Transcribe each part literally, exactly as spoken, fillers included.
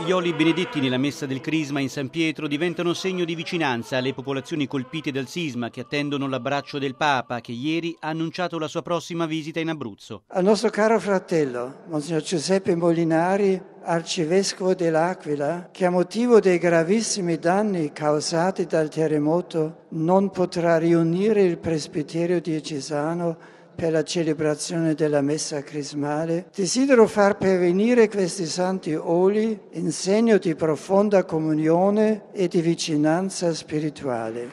Gli oli benedetti nella messa del Crisma in San Pietro diventano segno di vicinanza alle popolazioni colpite dal sisma che attendono l'abbraccio del Papa, che ieri ha annunciato la sua prossima visita in Abruzzo. Al nostro caro fratello, Monsignor Giuseppe Molinari, arcivescovo dell'Aquila, che a motivo dei gravissimi danni causati dal terremoto non potrà riunire il presbiterio diocesano per la celebrazione della messa crismale, desidero far pervenire questi santi oli in segno di profonda comunione e di vicinanza spirituale.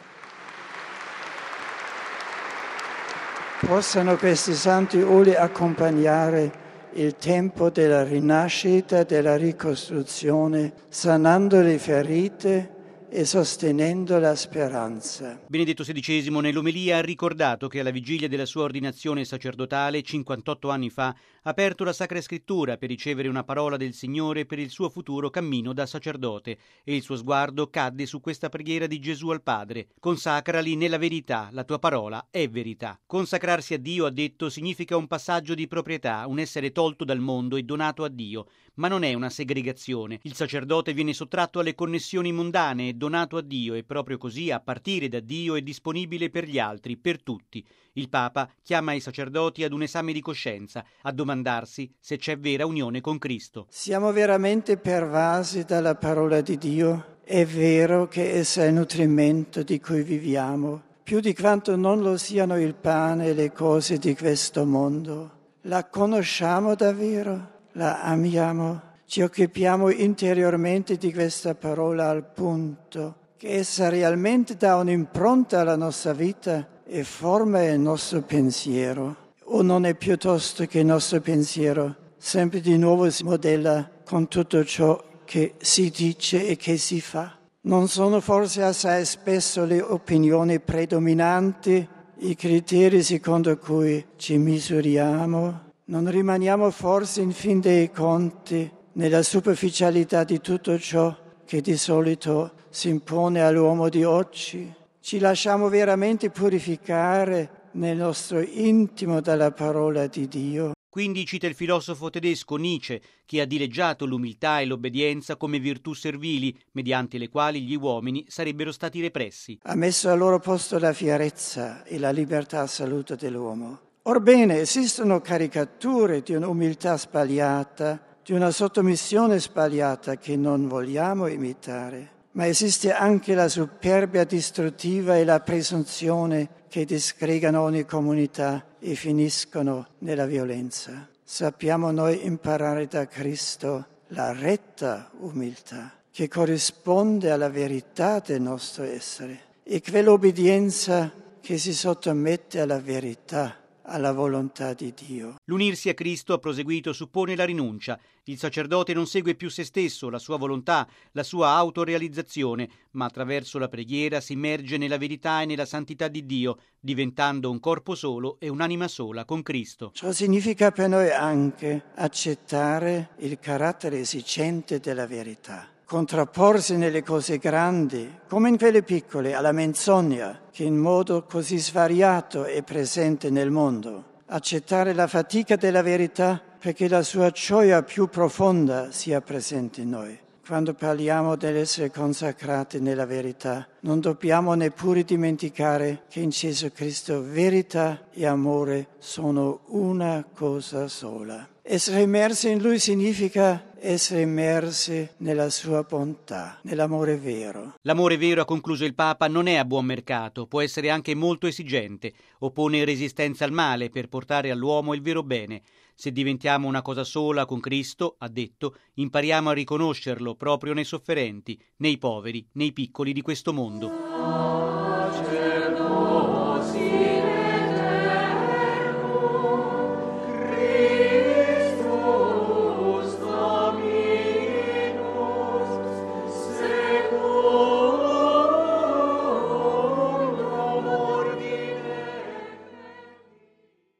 Possano questi santi oli accompagnare il tempo della rinascita, della ricostruzione, sanando le ferite e sostenendo la speranza. Benedetto sedicesimo nell'omelia ha ricordato che alla vigilia della sua ordinazione sacerdotale, cinquantotto anni fa, ha aperto la Sacra Scrittura per ricevere una parola del Signore per il suo futuro cammino da sacerdote, e il suo sguardo cadde su questa preghiera di Gesù al Padre: consacrali nella verità, la tua parola è verità. Consacrarsi a Dio, ha detto, significa un passaggio di proprietà, un essere tolto dal mondo e donato a Dio, ma non è una segregazione. Il sacerdote viene sottratto alle connessioni mondane e donato a Dio, e proprio così, a partire da Dio, è disponibile per gli altri, per tutti. Il Papa chiama i sacerdoti ad un esame di coscienza, a domandarsi se c'è vera unione con Cristo. Siamo veramente pervasi dalla parola di Dio? È vero che essa è il nutrimento di cui viviamo, più di quanto non lo siano il pane e le cose di questo mondo. La conosciamo davvero? La amiamo? Ci occupiamo interiormente di questa parola al punto che essa realmente dà un'impronta alla nostra vita e forma il nostro pensiero? O non è piuttosto che il nostro pensiero sempre di nuovo si modella con tutto ciò che si dice e che si fa? Non sono forse assai spesso le opinioni predominanti, i criteri secondo cui ci misuriamo? Non rimaniamo forse in fin dei conti nella superficialità di tutto ciò che di solito si impone all'uomo di oggi? Ci lasciamo veramente purificare nel nostro intimo dalla parola di Dio? Quindi cita il filosofo tedesco Nietzsche, che ha dileggiato l'umiltà e l'obbedienza come virtù servili, mediante le quali gli uomini sarebbero stati repressi. Ha messo al loro posto la fierezza e la libertà assoluta dell'uomo. Orbene, esistono caricature di un'umiltà sbagliata, di una sottomissione sbagliata che non vogliamo imitare, ma esiste anche la superbia distruttiva e la presunzione che disgregano ogni comunità e finiscono nella violenza. Sappiamo noi imparare da Cristo la retta umiltà, che corrisponde alla verità del nostro essere, e quell'obbedienza che si sottomette alla verità, alla volontà di Dio. L'unirsi a Cristo, ha proseguito, suppone la rinuncia. Il sacerdote non segue più se stesso, la sua volontà, la sua autorealizzazione, ma attraverso la preghiera si immerge nella verità e nella santità di Dio, diventando un corpo solo e un'anima sola con Cristo. Ciò significa per noi anche accettare il carattere esigente della verità, contrapporsi nelle cose grandi, come in quelle piccole, alla menzogna, che in modo così svariato è presente nel mondo. Accettare la fatica della verità perché la sua gioia più profonda sia presente in noi. Quando parliamo dell'essere consacrati nella verità, non dobbiamo neppure dimenticare che in Gesù Cristo verità e amore sono una cosa sola. Essere immersi in Lui significa essere immersi nella sua bontà, nell'amore vero. L'amore vero, ha concluso il Papa, non è a buon mercato, può essere anche molto esigente, oppone resistenza al male per portare all'uomo il vero bene. Se diventiamo una cosa sola con Cristo, ha detto, impariamo a riconoscerlo proprio nei sofferenti, nei poveri, nei piccoli di questo mondo.